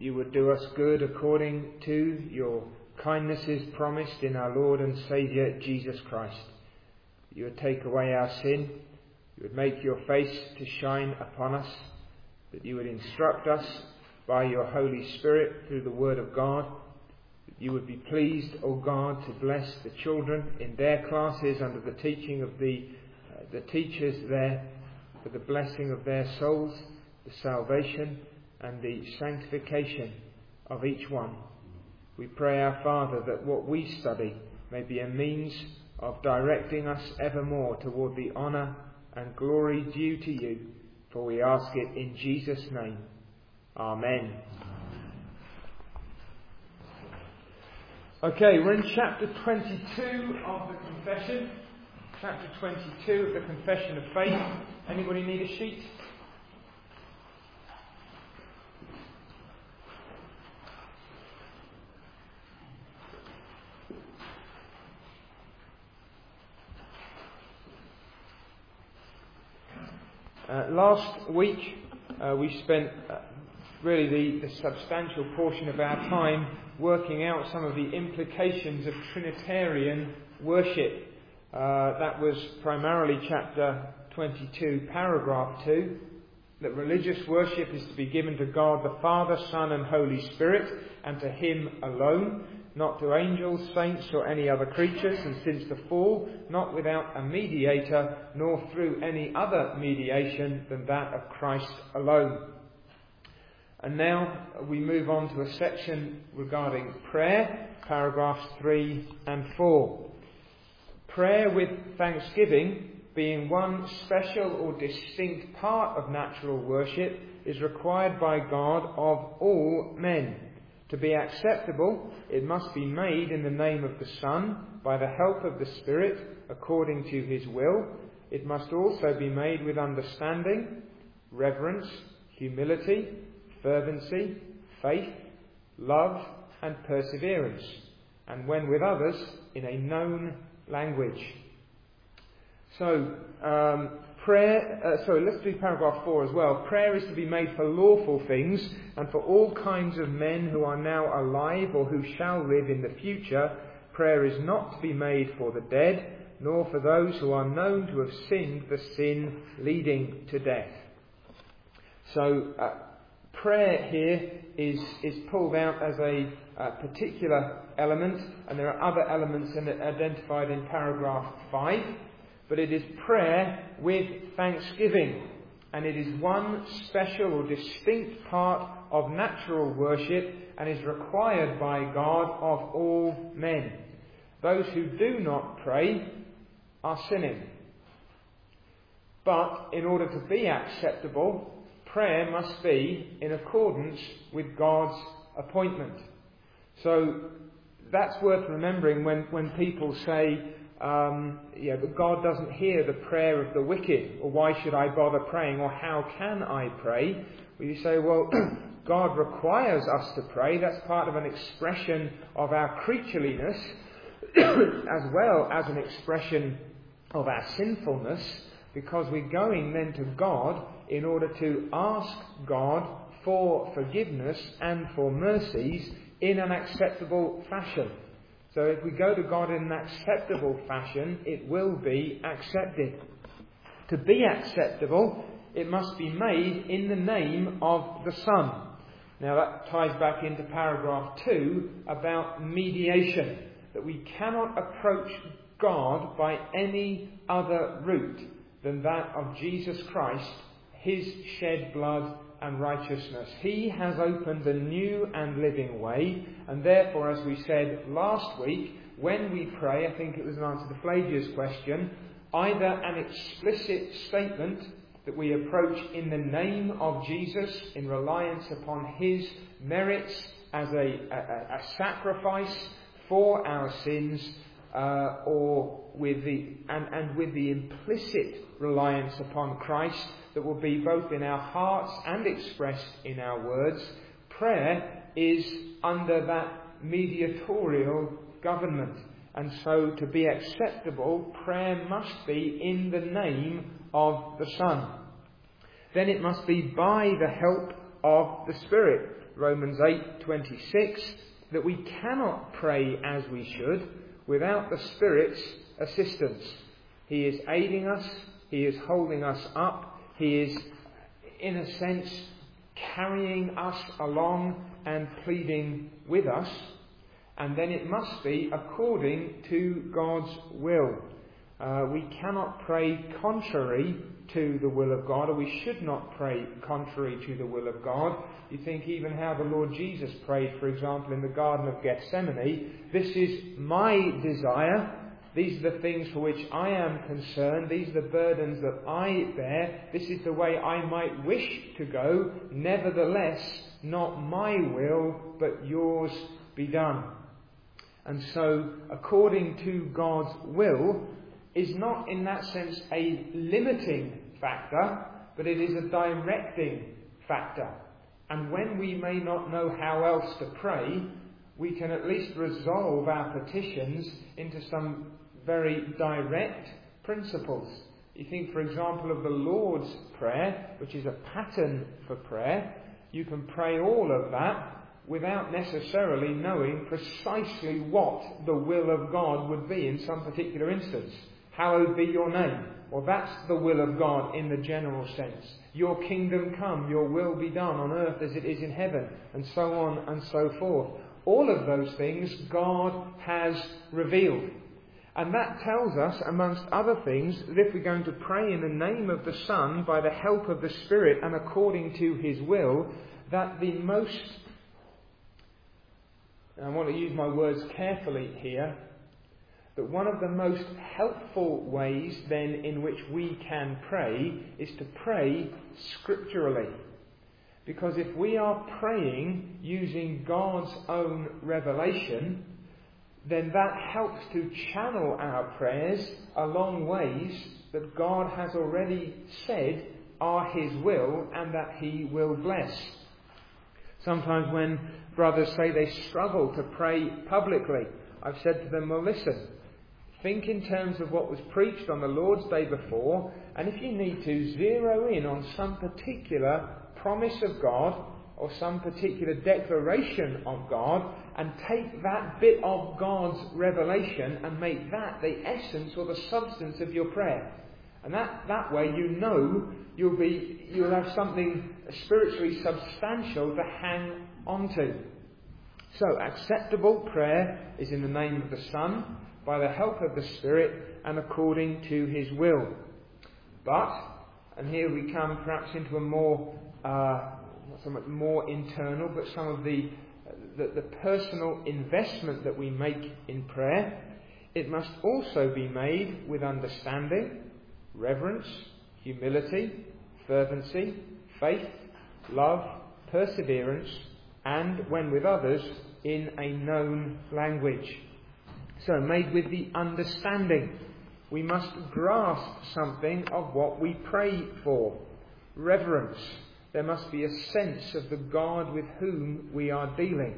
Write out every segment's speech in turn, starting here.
you would do us good according to your kindnesses promised in our Lord and Saviour Jesus Christ. You would take away our sin, you would make your face to shine upon us, that you would instruct us by your Holy Spirit through the Word of God, that you would be pleased, O God, to bless the children in their classes under the teaching of the teachers there, for the blessing of their souls, the salvation and the sanctification of each one. We pray, our Father, that what we study may be a means of directing us evermore toward the honour and glory due to you, for we ask it in Jesus' name. Amen. Okay, we're in chapter 22 of the Confession. Chapter 22 of the Confession of Faith. Anybody need a sheet? Last week we spent really the substantial portion of our time working out some of the implications of Trinitarian worship. That was primarily chapter 22, paragraph 2, that religious worship is to be given to God the Father, Son and Holy Spirit, and to Him alone, not to angels, saints or any other creatures, and since the fall, not without a mediator, nor through any other mediation than that of Christ alone. And now we move on to a section regarding prayer, paragraphs 3 and 4. Prayer with thanksgiving, being one special or distinct part of natural worship, is required by God of all men. To be acceptable, it must be made in the name of the Son, by the help of the Spirit, according to His will. It must also be made with understanding, reverence, humility, fervency, faith, love and perseverance, and when with others, in a known language. So, let's do paragraph 4 as well. Prayer is to be made for lawful things and for all kinds of men who are now alive or who shall live in the future. Prayer is not to be made for the dead, nor for those who are known to have sinned the sin leading to death. So, prayer here is pulled out as a particular element, and there are other elements identified in paragraph 5. But it is prayer with thanksgiving, and it is one special or distinct part of natural worship and is required by God of all men. Those who do not pray are sinning. But in order to be acceptable, prayer must be in accordance with God's appointment. So that's worth remembering when people say, but God doesn't hear the prayer of the wicked, or why should I bother praying, or how can I pray? Well, you say, well, God requires us to pray. That's part of an expression of our creatureliness, as well as an expression of our sinfulness, because we're going then to God in order to ask God for forgiveness and for mercies in an acceptable fashion. So if we go to God in an acceptable fashion, it will be accepted. To be acceptable, it must be made in the name of the Son. Now that ties back into paragraph 2 about mediation, that we cannot approach God by any other route than that of Jesus Christ, His shed blood and righteousness. He has opened a new and living way, and therefore, as we said last week, when we pray, I think it was an answer to Flavia's question, either an explicit statement that we approach in the name of Jesus in reliance upon His merits as a sacrifice for our sins, or with the implicit reliance upon Christ that will be both in our hearts and expressed in our words. Prayer is under that mediatorial government. And so to be acceptable, prayer must be in the name of the Son. Then it must be by the help of the Spirit. Romans 8:26, that we cannot pray as we should without the Spirit's assistance. He is aiding us, He is holding us up, He is, in a sense, carrying us along and pleading with us. And then it must be according to God's will. We cannot pray contrary to the will of God, or we should not pray contrary to the will of God. You think even how the Lord Jesus prayed, for example, in the Garden of Gethsemane, this is my desire, these are the things for which I am concerned, these are the burdens that I bear, this is the way I might wish to go, nevertheless, not my will, but yours be done. And so, according to God's will, is not in that sense a limiting factor, but it is a directing factor. And when we may not know how else to pray, we can at least resolve our petitions into some very direct principles. You think, for example, of the Lord's Prayer, which is a pattern for prayer. You can pray all of that without necessarily knowing precisely what the will of God would be in some particular instance. Hallowed be your name. Well, that's the will of God in the general sense. Your kingdom come, your will be done on earth as it is in heaven, and so on and so forth. All of those things God has revealed. And that tells us, amongst other things, that if we're going to pray in the name of the Son, by the help of the Spirit and according to His will, that the most, and I want to use my words carefully here, that one of the most helpful ways then in which we can pray is to pray scripturally. Because if we are praying using God's own revelation, then that helps to channel our prayers along ways that God has already said are His will and that He will bless. Sometimes when brothers say they struggle to pray publicly, I've said to them, well, listen, think in terms of what was preached on the Lord's Day before, and if you need to, zero in on some particular promise of God or some particular declaration of God, and take that bit of God's revelation and make that the essence or the substance of your prayer. And that way you know you'll have something spiritually substantial to hang onto. So acceptable prayer is in the name of the Son, by the help of the Spirit and according to His will. But, and here we come perhaps into a more, not so much more internal, but some of the personal investment that we make in prayer, it must also be made with understanding, reverence, humility, fervency, faith, love, perseverance, and, when with others, in a known language. So, made with the understanding. We must grasp something of what we pray for. Reverence. There must be a sense of the God with whom we are dealing.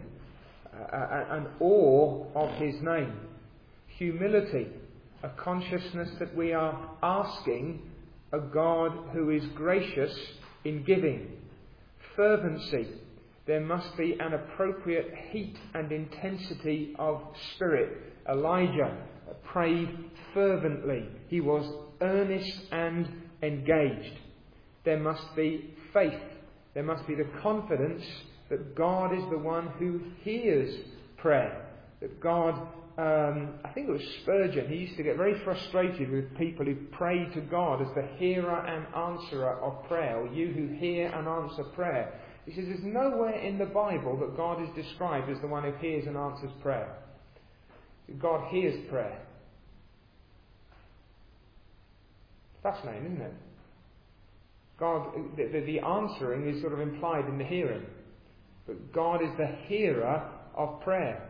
An awe of His name. Humility. A consciousness that we are asking a God who is gracious in giving. Fervency. There must be an appropriate heat and intensity of spirit. Elijah prayed fervently. He was earnest and engaged. There must be faith. There must be the confidence that God is the one who hears prayer. That God, I think it was Spurgeon, he used to get very frustrated with people who prayed to God as the hearer and answerer of prayer, or you who hear and answer prayer. He says there's nowhere in the Bible that God is described as the one who hears and answers prayer. God hears prayer. Fascinating, isn't it? God, the answering is sort of implied in the hearing. But God is the hearer of prayer.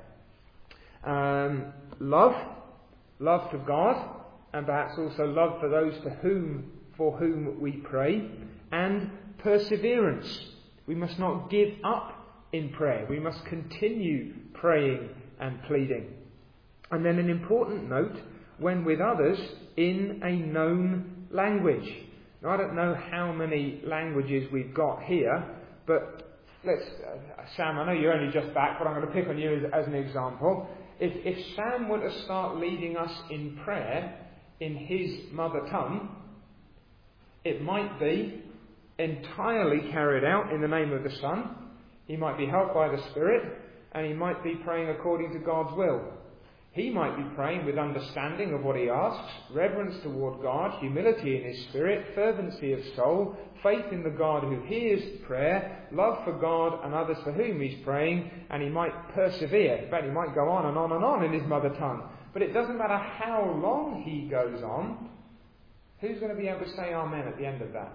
Love to God, and perhaps also love for those for whom we pray, and perseverance. We must not give up in prayer. We must continue praying and pleading. And then an important note, when with others, in a known language. Now, I don't know how many languages we've got here, But let's, Sam, I know you're only just back, but I'm going to pick on you as an example. If Sam were to start leading us in prayer in his mother tongue, it might be entirely carried out in the name of the Son. He might be helped by the Spirit, and he might be praying according to God's will. He might be praying with understanding of what he asks, reverence toward God, humility in his spirit, fervency of soul, faith in the God who hears prayer, love for God and others for whom he's praying, and he might persevere. In fact, he might go on and on and on in his mother tongue. But it doesn't matter how long he goes on, who's going to be able to say amen at the end of that?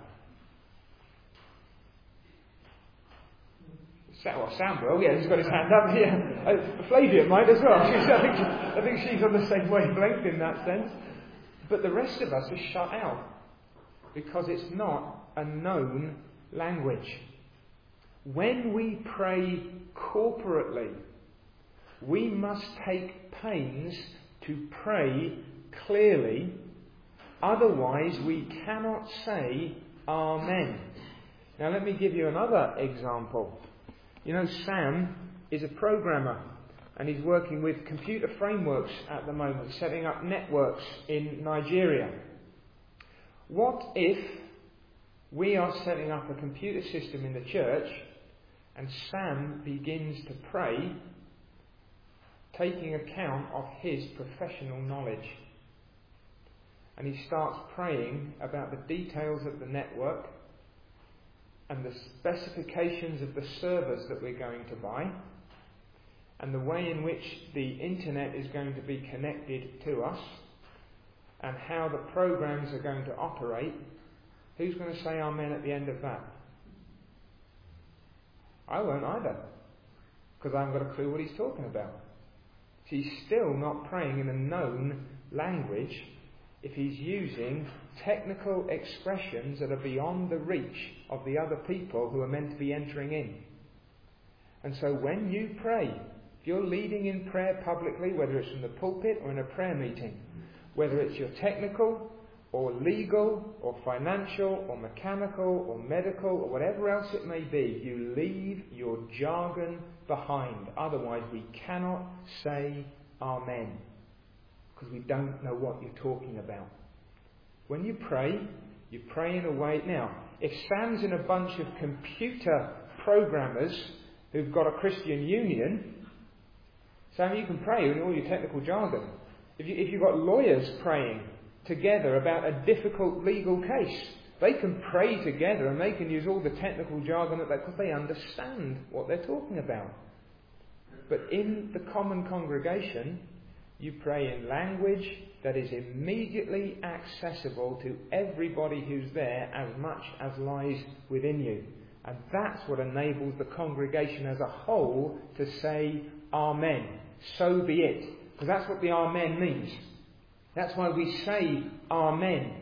Well, Sam will, yeah, he's got his hand up here. Flavia might as well. I think she's on the same wavelength in that sense. But the rest of us are shut out because it's not a known language. When we pray corporately, we must take pains to pray clearly, otherwise we cannot say Amen. Now let me give you another example. You know, Sam is a programmer and he's working with computer frameworks at the moment, setting up networks in Nigeria. What if we are setting up a computer system in the church and Sam begins to pray, taking account of his professional knowledge? And he starts praying about the details of the network and the specifications of the servers that we're going to buy, and the way in which the internet is going to be connected to us, and how the programs are going to operate. Who's going to say Amen at the end of that? I won't either, because I haven't got a clue what he's talking about. He's still not praying in a known language if he's using technical expressions that are beyond the reach of the other people who are meant to be entering in. And so when you pray, if you're leading in prayer publicly, whether it's from the pulpit or in a prayer meeting, whether it's your technical or legal or financial or mechanical or medical or whatever else it may be, you leave your jargon behind. Otherwise we cannot say Amen, because we don't know what you're talking about. When you pray in a way... Now, if Sam's in a bunch of computer programmers who've got a Christian union, Sam, you can pray in all your technical jargon. If you've got lawyers praying together about a difficult legal case, they can pray together and they can use all the technical jargon because they understand what they're talking about. But in the common congregation, you pray in language that is immediately accessible to everybody who's there as much as lies within you. And that's what enables the congregation as a whole to say Amen. So be it. Because that's what the Amen means. That's why we say Amen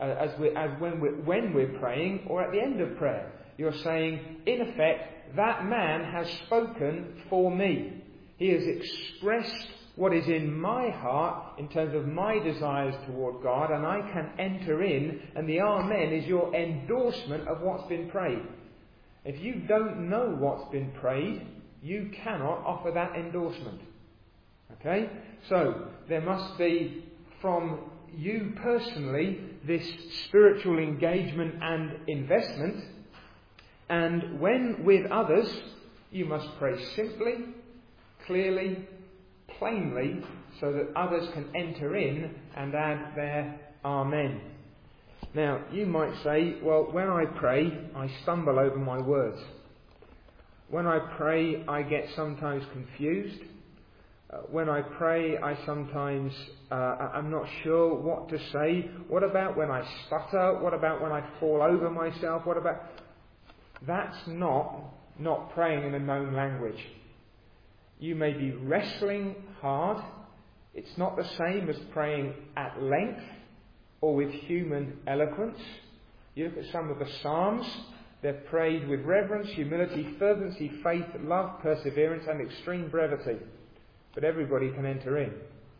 when we're praying or at the end of prayer. You're saying, in effect, that man has spoken for me. He has expressed what is in my heart in terms of my desires toward God, and I can enter in, and the Amen is your endorsement of what's been prayed. If you don't know what's been prayed, you cannot offer that endorsement. Okay? So, there must be from you personally this spiritual engagement and investment, and when with others, you must pray simply, clearly, plainly, so that others can enter in and add their Amen. Now, you might say, well, when I pray, I stumble over my words. When I pray, I get sometimes confused. When I pray, I sometimes, I'm not sure what to say. What about when I stutter? What about when I fall over myself? What about... That's not praying in a known language. You may be wrestling hard. It's not the same as praying at length or with human eloquence. You look at some of the Psalms, they're prayed with reverence, humility, fervency, faith, love, perseverance and extreme brevity. But everybody can enter in.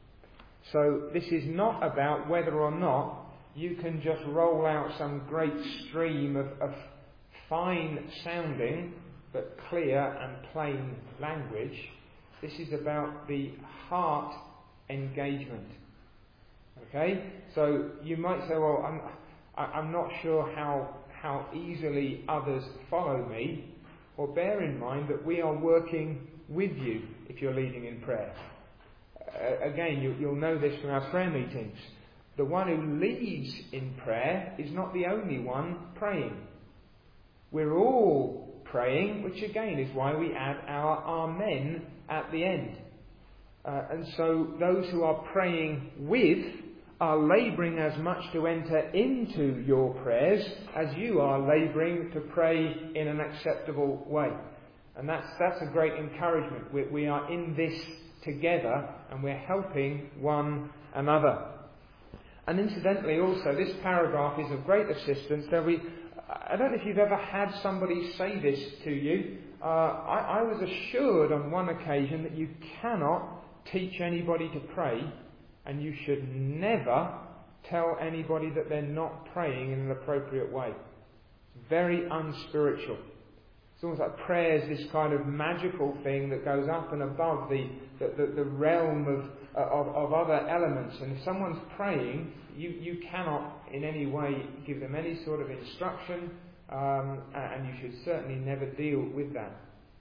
So this is not about whether or not you can just roll out some great stream of fine sounding but clear and plain language. This is about the heart engagement. Okay? So you might say, well, I'm not sure how easily others follow me. Well, bear in mind that we are working with you if you're leading in prayer. Again, you'll know this from our prayer meetings. The one who leads in prayer is not the only one praying. We're all praying, which again is why we add our amen at the end. And so those who are praying with are labouring as much to enter into your prayers as you are labouring to pray in an acceptable way. And that's a great encouragement. We are in this together and we're helping one another. And incidentally also, this paragraph is of great assistance. I don't know if you've ever had somebody say this to you. I was assured on one occasion that you cannot teach anybody to pray, and you should never tell anybody that they're not praying in an appropriate way. It's very unspiritual. It's almost like prayer is this kind of magical thing that goes up and above the realm of other elements. And if someone's praying, you cannot in any way give them any sort of instruction, and you should certainly never deal with that.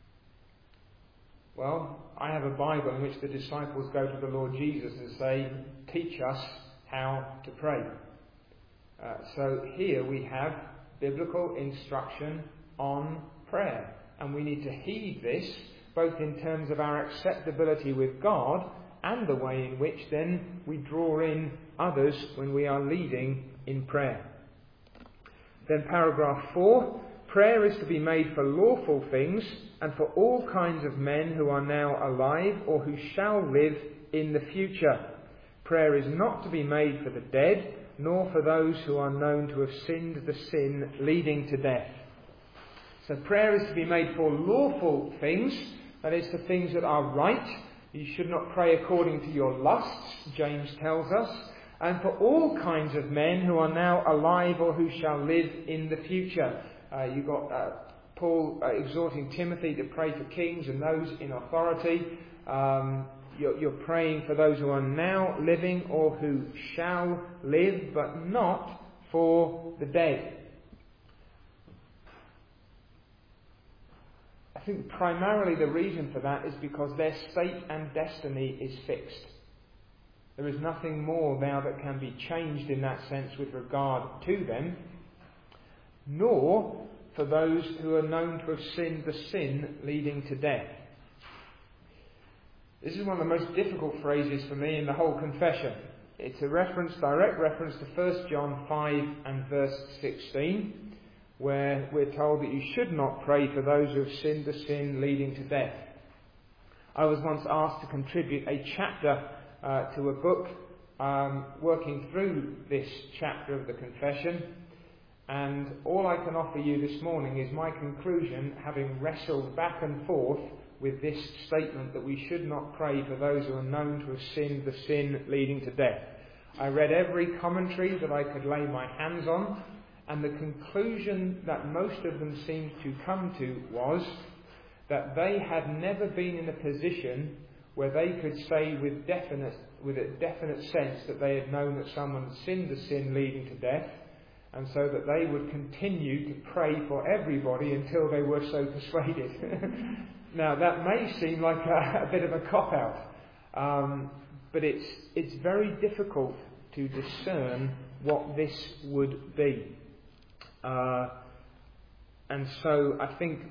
Well, I have a Bible in which the disciples go to the Lord Jesus and say, teach us how to pray. So here we have biblical instruction on prayer. And we need to heed this, both in terms of our acceptability with God and the way in which then we draw in others when we are leading in prayer. Then paragraph 4, prayer is to be made for lawful things and for all kinds of men who are now alive or who shall live in the future. Prayer is not to be made for the dead, nor for those who are known to have sinned the sin leading to death. So prayer is to be made for lawful things, that is, for things that are right. You should not pray according to your lusts, James tells us, and for all kinds of men who are now alive or who shall live in the future. You've got Paul exhorting Timothy to pray for kings and those in authority. You're praying for those who are now living or who shall live, but not for the dead. I think primarily the reason for that is because their state and destiny is fixed. There is nothing more now that can be changed in that sense with regard to them, nor for those who are known to have sinned the sin leading to death. This is one of the most difficult phrases for me in the whole confession. It's a direct reference to 1 John 5 and verse 16, where we're told that you should not pray for those who have sinned the sin leading to death. I was once asked to contribute a chapter to a book working through this chapter of the confession, and all I can offer you this morning is my conclusion, having wrestled back and forth with this statement that we should not pray for those who are known to have sinned the sin leading to death. I read every commentary that I could lay my hands on, and the conclusion that most of them seemed to come to was that they had never been in a position where they could say with a definite sense that they had known that someone had sinned the sin leading to death, and so that they would continue to pray for everybody until they were so persuaded. Now, that may seem like a bit of a cop-out, but it's very difficult to discern what this would be. And so I think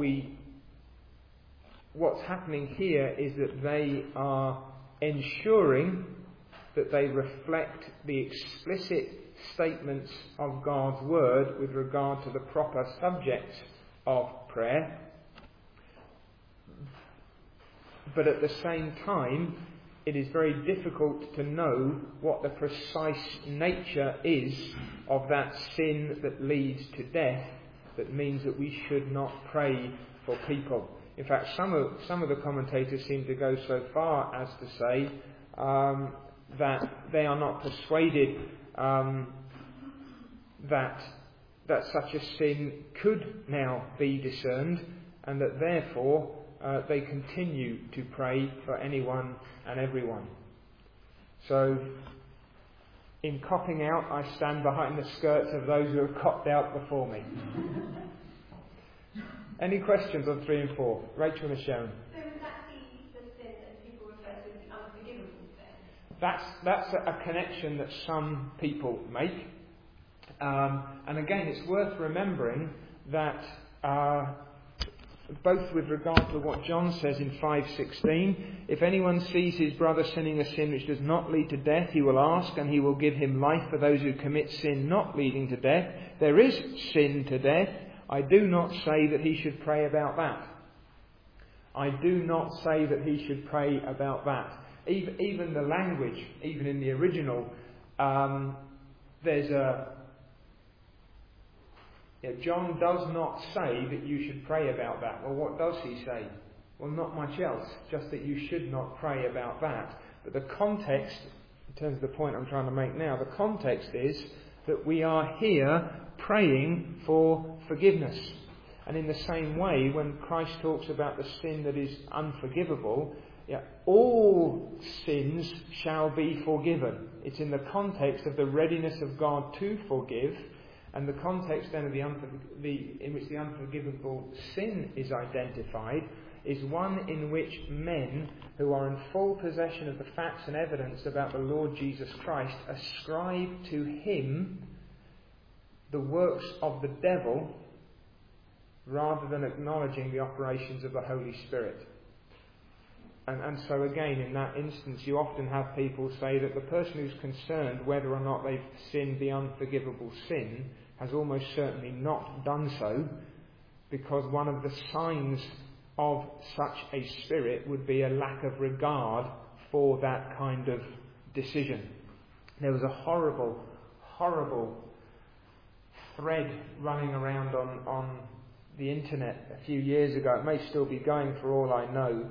what's happening here is that they are ensuring that they reflect the explicit statements of God's Word with regard to the proper subjects of prayer. But at the same time, it is very difficult to know what the precise nature is of that sin that leads to death, that means that we should not pray for people. In fact, some of the commentators seem to go so far as to say that they are not persuaded that that such a sin could now be discerned, and that therefore they continue to pray for anyone and everyone. So, in copping out, I stand behind the skirts of those who have copped out before me. Any questions on 3 and 4? Rachel and Sharon. So would that be the sin that people refer to as the unforgivable sin? That's a connection that some people make. And again, it's worth remembering that both with regard to what John says in 5:16, if anyone sees his brother sinning a sin which does not lead to death, he will ask and he will give him life for those who commit sin not leading to death. There is sin to death. I do not say that he should pray about that. I do not say that he should pray about that. Even the language, even in the original, John does not say that you should pray about that. Well, what does he say? Well, not much else, just that you should not pray about that. But the context, in terms of the point I'm trying to make now, the context is that we are here praying for forgiveness. And in the same way, when Christ talks about the sin that is unforgivable, all sins shall be forgiven. It's in the context of the readiness of God to forgive, and the context then of in which the unforgivable sin is identified is one in which men who are in full possession of the facts and evidence about the Lord Jesus Christ ascribe to him the works of the devil rather than acknowledging the operations of the Holy Spirit. And so again, in that instance, you often have people say that the person who's concerned whether or not they've sinned the unforgivable sin has almost certainly not done so, because one of the signs of such a spirit would be a lack of regard for that kind of decision. There was a horrible, horrible thread running around on the internet a few years ago. It may still be going for all I know,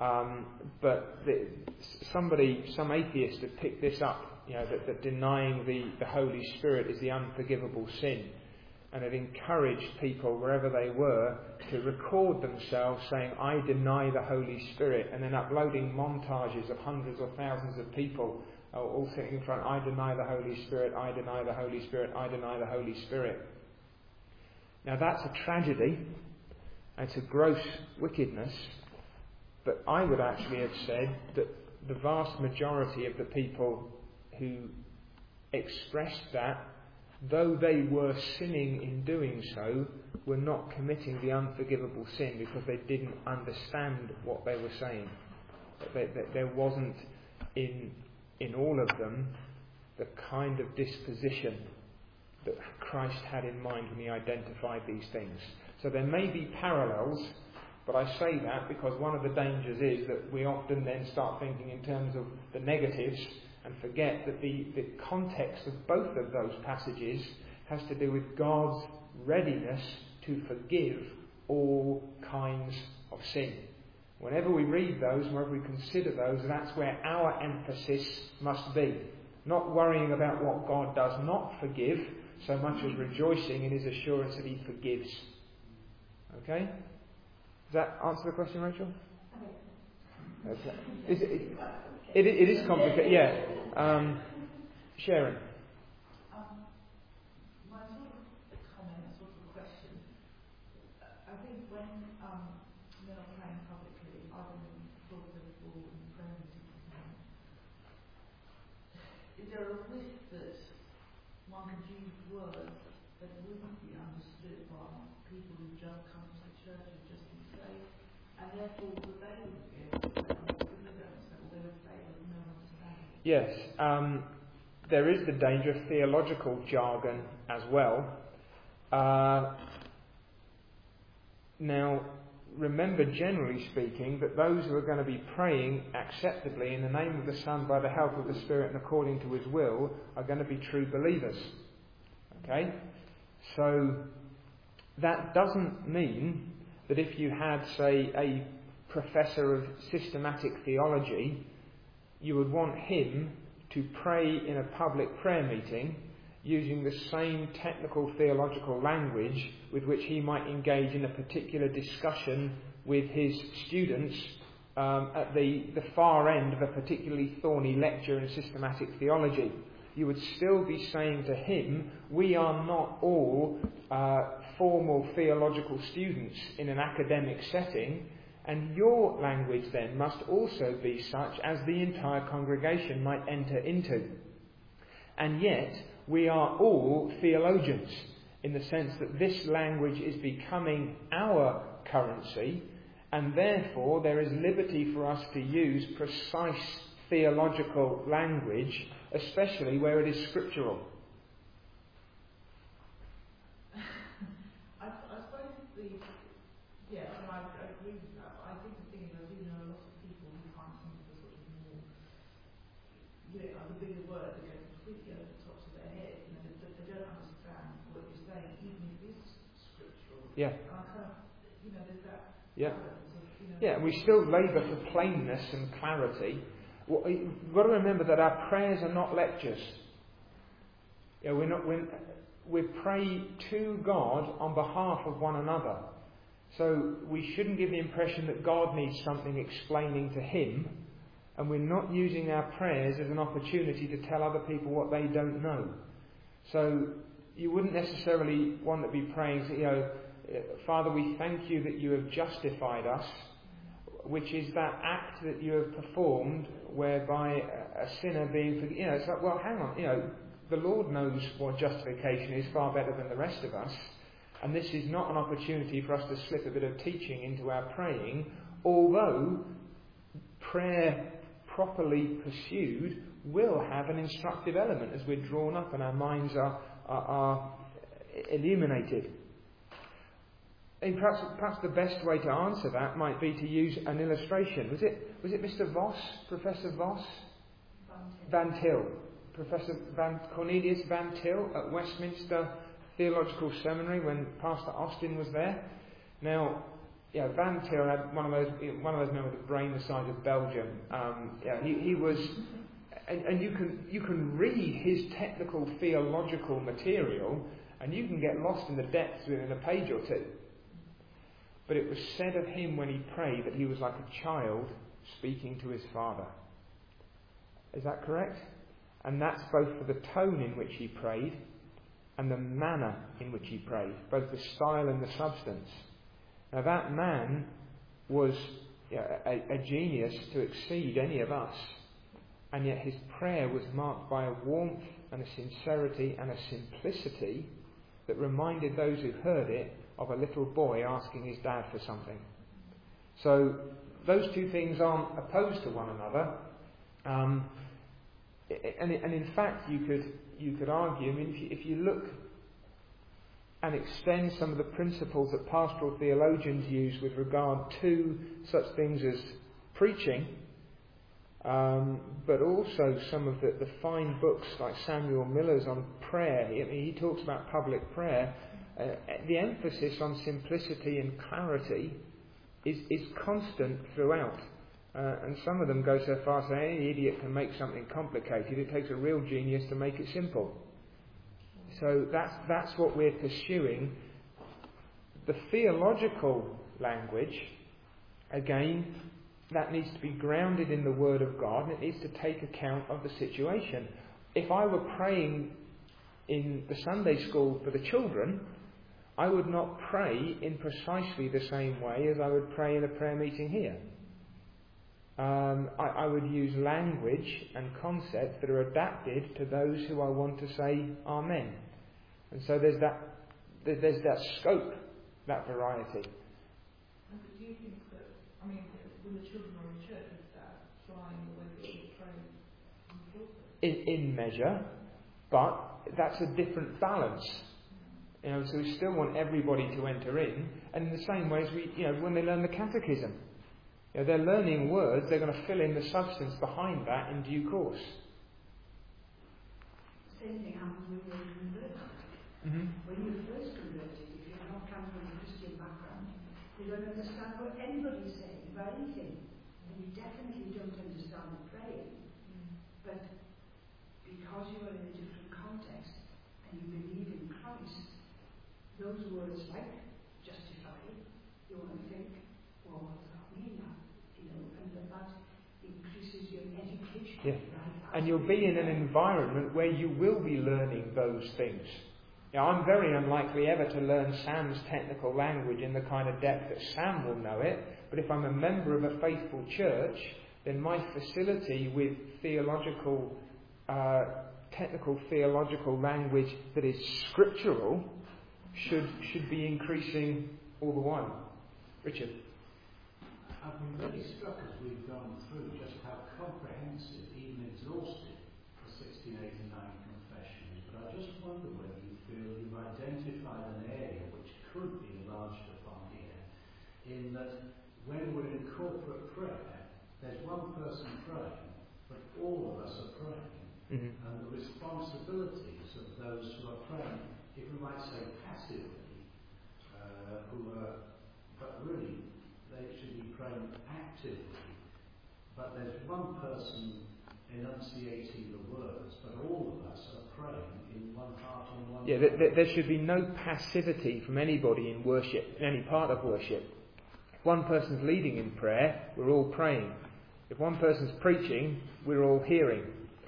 but some atheist had picked this up, that denying the Holy Spirit is the unforgivable sin, and it encouraged people wherever they were to record themselves saying, I deny the Holy Spirit, and then uploading montages of hundreds or thousands of people all sitting in front, I deny the Holy Spirit, I deny the Holy Spirit, I deny the Holy Spirit. Now that's a tragedy, and it's a gross wickedness, but I would actually have said that the vast majority of the people who expressed that, though they were sinning in doing so, were not committing the unforgivable sin because they didn't understand what they were saying. There wasn't in all of them the kind of disposition that Christ had in mind when he identified these things. So there may be parallels, but I say that because one of the dangers is that we often then start thinking in terms of the negatives and forget that the context of both of those passages has to do with God's readiness to forgive all kinds of sin. Whenever we read those, whenever we consider those, that's where our emphasis must be. Not worrying about what God does not forgive, so much as rejoicing in his assurance that he forgives. Okay? Does that answer the question, Rachel? Okay. It is complicated, yeah. Sharon. My sort of comment, sort of question. I think when men are praying publicly, either in pulpit or in prayer meetings, is there a risk that one could use words that wouldn't be understood by people who just come to church and just be saved, and therefore that they wouldn't be able to say, Yes, there is the danger of theological jargon as well. Now, remember, generally speaking, that those who are going to be praying acceptably in the name of the Son, by the help of the Spirit and according to his will, are going to be true believers. Okay? So, that doesn't mean that if you had, say, a professor of systematic theology, you would want him to pray in a public prayer meeting using the same technical theological language with which he might engage in a particular discussion with his students at the far end of a particularly thorny lecture in systematic theology. You would still be saying to him, we are not all formal theological students in an academic setting, and your language then must also be such as the entire congregation might enter into. And yet, we are all theologians, in the sense that this language is becoming our currency, and therefore there is liberty for us to use precise theological language, especially where it is scriptural. I suppose I agree with that. But I think the thing is, I do know a lot of people who find some of the sort of more, the bigger words that go completely over the tops of their head. They don't understand what you're saying, even if it is scriptural. Yeah. And I kind of, there's that. Yeah. Balance of, Yeah, and we still labour for plainness and clarity. Well, you've got to remember that our prayers are not lectures. We pray to God on behalf of one another. So we shouldn't give the impression that God needs something explaining to Him, and we're not using our prayers as an opportunity to tell other people what they don't know. So you wouldn't necessarily want to be praying, Father, we thank you that you have justified us, which is that act that you have performed whereby a sinner being forgiven. It's like, well, hang on, the Lord knows what justification is far better than the rest of us, and this is not an opportunity for us to slip a bit of teaching into our praying, although prayer properly pursued will have an instructive element as we're drawn up and our minds are illuminated. And perhaps the best way to answer that might be to use an illustration. Was it Mr. Voss, Professor Voss? Van Til. Professor Cornelius Van Til at Westminster Theological Seminary when Pastor Austin was there. Now, Van Til had one of those men with a brain the size of Belgium. He was, and you can read his technical theological material, and you can get lost in the depths within a page or two. But it was said of him when he prayed that he was like a child speaking to his father. Is that correct? And that's both for the tone in which he prayed and the manner in which he prayed, both the style and the substance. Now that man was a genius to exceed any of us, and yet his prayer was marked by a warmth and a sincerity and a simplicity that reminded those who heard it of a little boy asking his dad for something. So those two things aren't opposed to one another. And in fact, you could argue, if you look and extend some of the principles that pastoral theologians use with regard to such things as preaching, but also some of the fine books like Samuel Miller's on prayer. He talks about public prayer. The emphasis on simplicity and clarity is constant throughout. And some of them go so far as to say any idiot can make something complicated. It takes a real genius to make it simple. So that's what we're pursuing. The theological language, again, that needs to be grounded in the Word of God, and it needs to take account of the situation. If I were praying in the Sunday school for the children, I would not pray in precisely the same way as I would pray in a prayer meeting here. I would use language and concepts that are adapted to those who I want to say Amen. And so there's that scope, that variety. And do you think that, when the children are in church, is that trying the way that you pray in measure, but that's a different balance. So we still want everybody to enter in, and in the same way as when they learn the catechism. They're learning words, they're going to fill in the substance behind that in due course. Same thing happens when you're converted. Mm-hmm. When you're first converted, if you're not coming from a Christian background, you don't understand what anybody's saying about anything. And you definitely don't understand the praying. But because you are in a different context, and you believe in Christ, those words like justify, you want to think, well, what does that mean now? And that increases your education. Yeah. Right? And you'll be in an environment where you will be learning those things. Now, I'm very unlikely ever to learn Sam's technical language in the kind of depth that Sam will know it, but if I'm a member of a faithful church, then my facility with technical theological language that is scriptural should be increasing all the while. Richard? I've been really struck as we've gone through just how comprehensive, even exhaustive, the 1689 confession is. But I just wonder whether you feel you've identified an area which could be enlarged upon here, in that when we're in corporate prayer, there's one person praying, but all of us are praying. Mm-hmm. And the responsibilities of those who are praying, if we might say passively, but really they should be praying actively. But there's one person enunciating the words, but all of us are praying in one heart and one mind. There should be no passivity from anybody in worship, in any part of worship. If one person's leading in prayer, we're all praying. If one person's preaching, we're all hearing.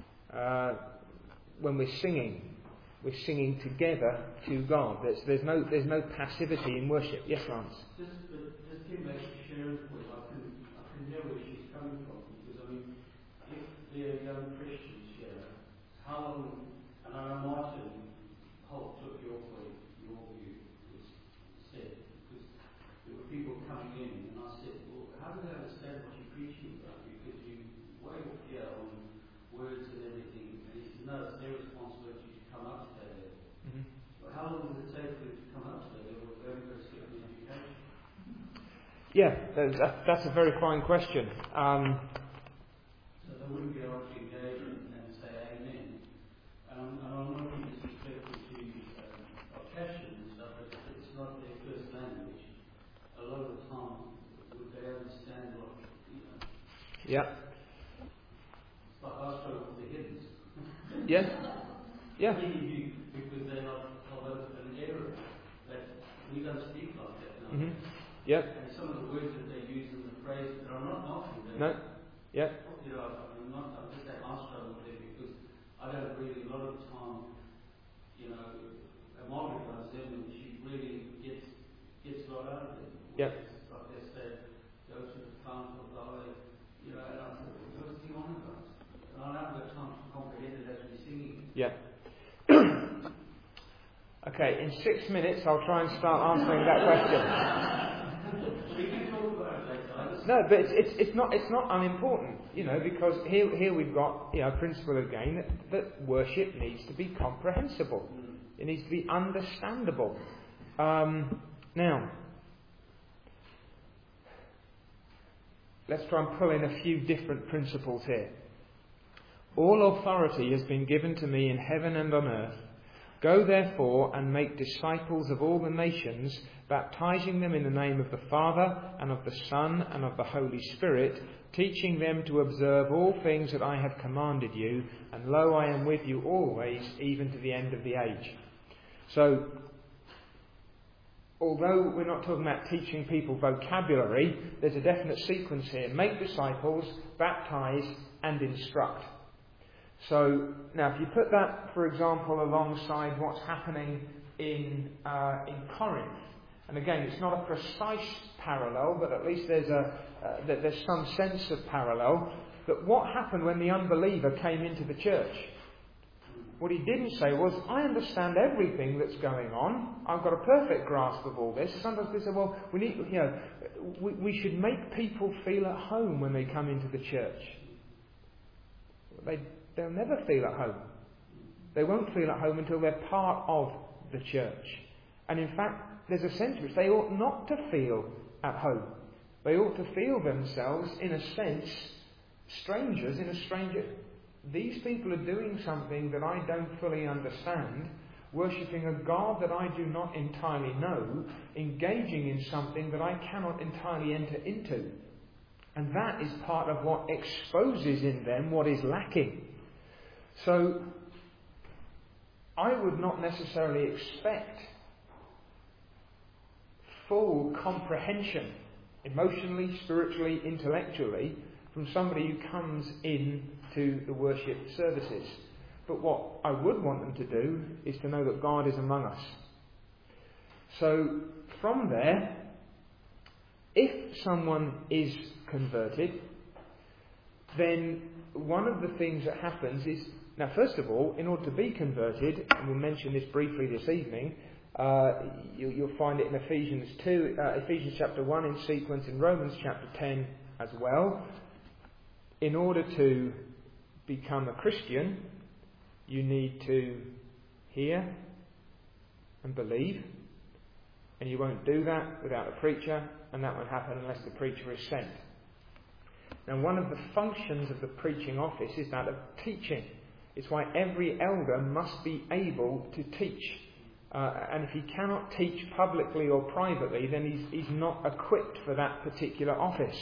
When we're singing together to God. There's no passivity in worship. Yes, Lance? Just getting back to Sharon's point, I can hear where she's coming from, because I mean, if they're young Christians here, how long, and I know Martin Holt took your point, your view, was said, because there were people coming in, and I said, well, how do they understand what you're preaching about? Because you way off here on words and everything, and he said, no, it's their responsibility to come up to that level. Mm-hmm. Well, how long does it take for them to come up to that level if they haven't got a certain education? Yeah, that's a very fine question. So they wouldn't be able to engage and say amen. And I'm not being disrespectful to passion and stuff, but it's not their first language. A lot of the time, would they understand what, Yeah. It's like I struggle with the hymns. Yeah. Yeah. Because they're not of an era that we don't speak like that now. Mm-hmm. Yep. And some of the words that they use in the phrase that are not knocking them. No. Yep. I'm just saying I struggle with it because I don't really, a lot of the time, Margaret does them and she really gets a lot out of it. Yep. It's like they say, go to the fount of thy, and I thought, what's he on about? And I don't have time to comprehend it as we're singing. Yeah. Okay, in 6 minutes I'll try and start answering that question. We can talk about it later. No, but it's not unimportant, because here we've got a principle again that worship needs to be comprehensible. It needs to be understandable. Now, let's try and pull in a few different principles here. All authority has been given to me in heaven and on earth. Go therefore and make disciples of all the nations, baptizing them in the name of the Father and of the Son and of the Holy Spirit, teaching them to observe all things that I have commanded you, and lo, I am with you always, even to the end of the age. So, although we're not talking about teaching people vocabulary, there's a definite sequence here. Make disciples, baptize, and instruct. So, now if you put that, for example, alongside what's happening in Corinth, and again, it's not a precise parallel, but at least there's some sense of parallel, that what happened when the unbeliever came into the church? What he didn't say was, I understand everything that's going on. I've got a perfect grasp of all this. Sometimes they say, well, we should make people feel at home when they come into the church. They'll never feel at home. They won't feel at home until they're part of the church. And in fact, there's a sense in which they ought not to feel at home. They ought to feel themselves, in a sense, strangers in a stranger. These people are doing something that I don't fully understand, worshipping a God that I do not entirely know, engaging in something that I cannot entirely enter into. And that is part of what exposes in them what is lacking. So, I would not necessarily expect full comprehension, emotionally, spiritually, intellectually, from somebody who comes in to the worship services. But what I would want them to do is to know that God is among us. So from there, if someone is converted, then one of the things that happens is, now first of all, in order to be converted, and we'll mention this briefly this evening, you'll find it in Ephesians 2, Ephesians chapter 1 in sequence, in Romans chapter 10 as well. In order to become a Christian, you need to hear and believe. And you won't do that without a preacher, and that won't happen unless the preacher is sent. Now, one of the functions of the preaching office is that of teaching. It's why every elder must be able to teach. And if he cannot teach publicly or privately, then he's not equipped for that particular office.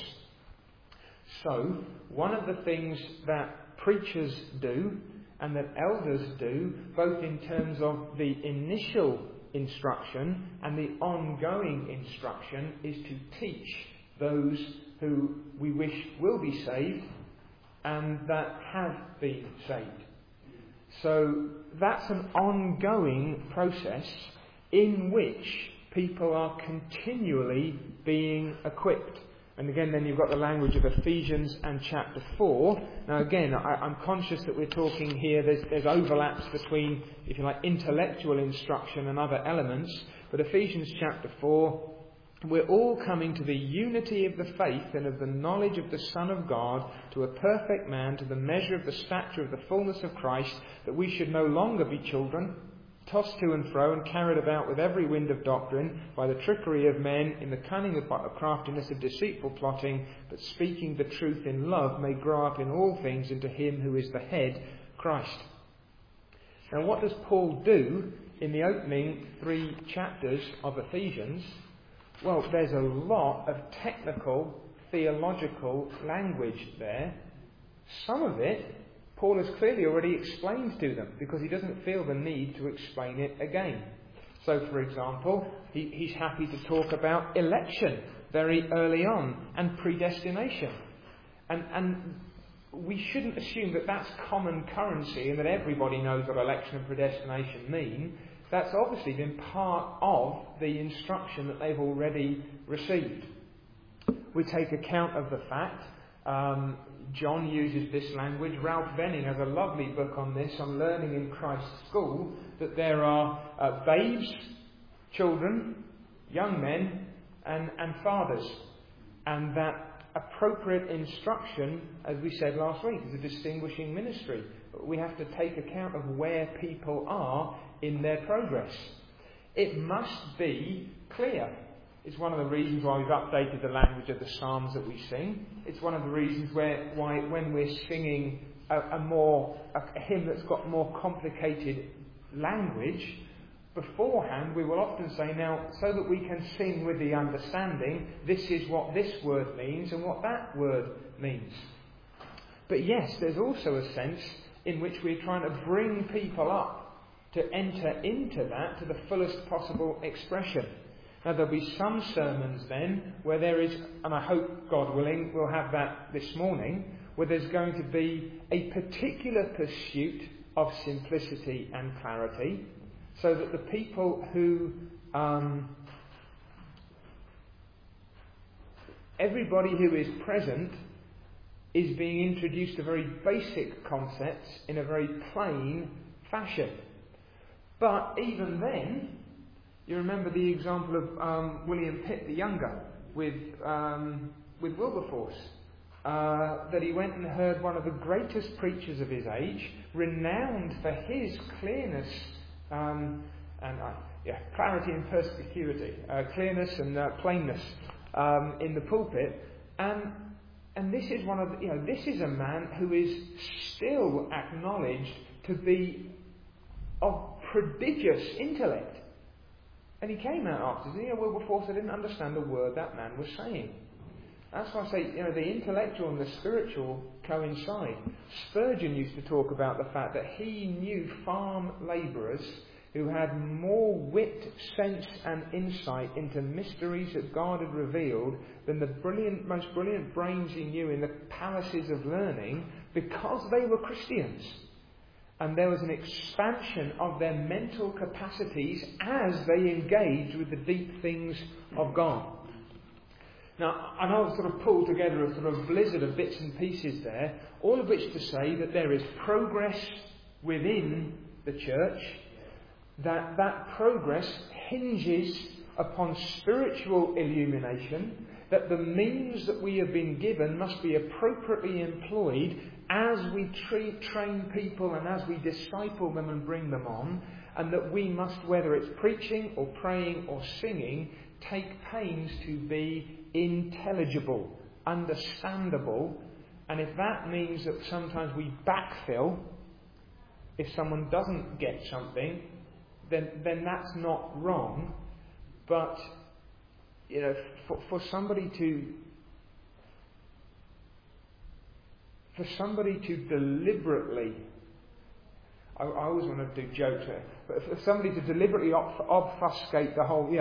So, one of the things that preachers do, and that elders do, both in terms of the initial instruction and the ongoing instruction, is to teach those who we wish will be saved and that have been saved. So that's an ongoing process in which people are continually being equipped. And again, then you've got the language of Ephesians and chapter 4. Now again, I'm conscious that we're talking here, there's overlaps between, if you like, intellectual instruction and other elements. But Ephesians chapter 4, we're all coming to the unity of the faith and of the knowledge of the Son of God, to a perfect man, to the measure of the stature of the fullness of Christ, that we should no longer be children, tossed to and fro and carried about with every wind of doctrine, by the trickery of men, in the cunning of craftiness of deceitful plotting, but speaking the truth in love may grow up in all things into him who is the head, Christ. Now what does Paul do in the opening 3 chapters of Ephesians? Well, there's a lot of technical, theological language there. Some of it Paul has clearly already explained to them, because he doesn't feel the need to explain it again. So, for example, he's happy to talk about election very early on, and predestination. And we shouldn't assume that that's common currency and that everybody knows what election and predestination mean. That's obviously been part of the instruction that they've already received. We take account of the fact, John uses this language. Ralph Venning has a lovely book on this, on Learning in Christ's School, that there are babes, children, young men, and fathers. And that appropriate instruction, as we said last week, is a distinguishing ministry. We have to take account of where people are in their progress. It must be clear. It's one of the reasons why we've updated the language of the Psalms that we sing. It's one of the reasons why when we're singing a hymn that's got more complicated language, beforehand we will often say, now, so that we can sing with the understanding, this is what this word means and what that word means. But yes, there's also a sense in which we're trying to bring people up to enter into that to the fullest possible expression. Now, there'll be some sermons then where there is, and I hope, God willing, we'll have that this morning, where there's going to be a particular pursuit of simplicity and clarity, so that the people who, everybody who is present is being introduced to very basic concepts in a very plain fashion. But even then, you remember the example of William Pitt the Younger with Wilberforce, that he went and heard one of the greatest preachers of his age, renowned for his clearness clarity and perspicuity, clearness and plainness in the pulpit, and this is this is a man who is still acknowledged to be of prodigious intellect. And he came out after, Wilberforce, I didn't understand a word that man was saying. That's why I say, the intellectual and the spiritual coincide. Spurgeon used to talk about the fact that he knew farm labourers who had more wit, sense and insight into mysteries that God had revealed than the most brilliant brains he knew in the palaces of learning, because they were Christians. And there was an expansion of their mental capacities as they engaged with the deep things of God. Now, I know I've sort of pulled together a sort of blizzard of bits and pieces there, all of which to say that there is progress within the church, that progress hinges upon spiritual illumination, that the means that we have been given must be appropriately employed as we train people and as we disciple them and bring them on, and that we must, whether it's preaching or praying or singing, take pains to be intelligible, understandable, and if that means that sometimes we backfill, if someone doesn't get something, then that's not wrong. But for somebody to deliberately, I always want to do jokes here, but for somebody to deliberately obfuscate the whole,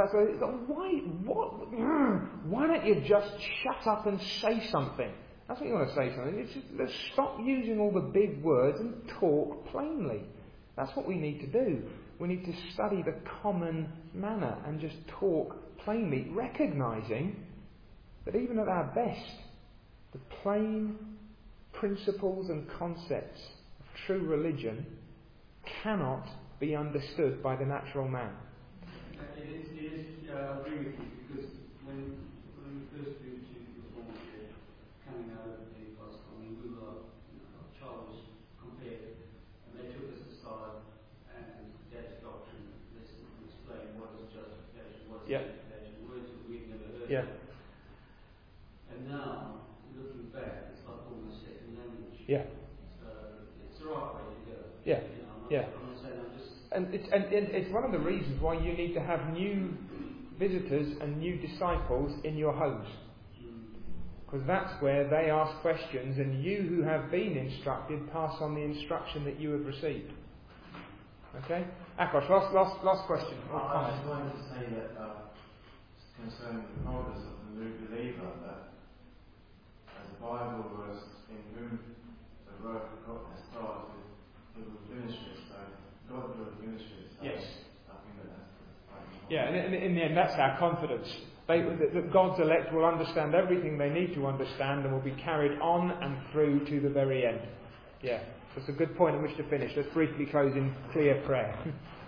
why don't you just shut up and say something? That's what you want to say something. It's just, let's stop using all the big words and talk plainly. That's what we need to do. We need to study the common manner and just talk plainly, recognising that even at our best, the plain principles and concepts of true religion cannot be understood by the natural man. I agree with you, because when we first moved to Bournemouth, coming out of the gospel, we were, our child was compared, and they took us aside and Dad's doctrine, listened and explained what is justification, what is sanctification, words that we've never heard of. And now, looking back, it's like almost second language. So it's the right way to go. I'm not saying I'm just... And it's one of the reasons why you need to have new visitors and new disciples in your homes. Because that's where they ask questions, and you who have been instructed pass on the instruction that you have received. Okay? Akos, last question. I just wanted to say that concerning the progress of the new believer, that as a Bible verse, in whom the work of God has started, it will finish it. So God will finish it. So Yes. I think that's quite important. Yeah, and in the end, that's our confidence. That God's elect will understand everything they need to understand and will be carried on and through to the very end. Yeah, that's a good point on which to finish. Let's briefly close in clear prayer.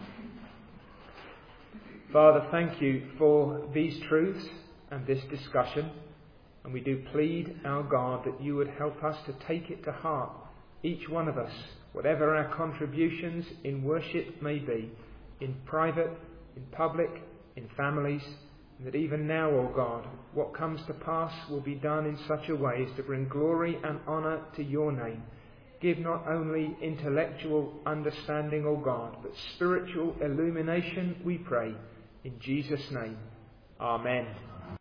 Father, thank you for these truths and this discussion. And we do plead, our God, that you would help us to take it to heart, each one of us, whatever our contributions in worship may be, in private, in public, in families, and that even now, O God, what comes to pass will be done in such a way as to bring glory and honour to your name. Give not only intellectual understanding, O God, but spiritual illumination, we pray. In Jesus' name. Amen.